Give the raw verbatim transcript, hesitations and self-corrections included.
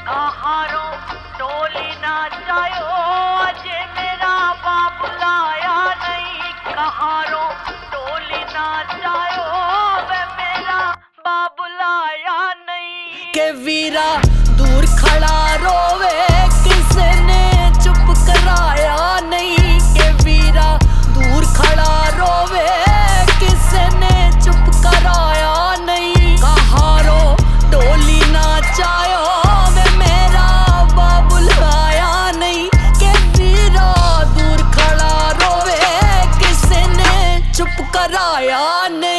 कहारो डोली ना जायो, अजे मेरा बाप लाया नहीं। कहारो डोली ना जायो, वे मेरा बाप लाया नहीं। के वीरा दूर खड़ा रोवे, किसने चुप कराया नहीं। के वीरा दूर खड़ा रोवे, किसने चुप कराया नहीं। कहारो डोली ना जायो, वे मेरा बाबुल आया नहीं। के वीरा दूर खड़ा रोवे, किसने चुप कराया नहीं।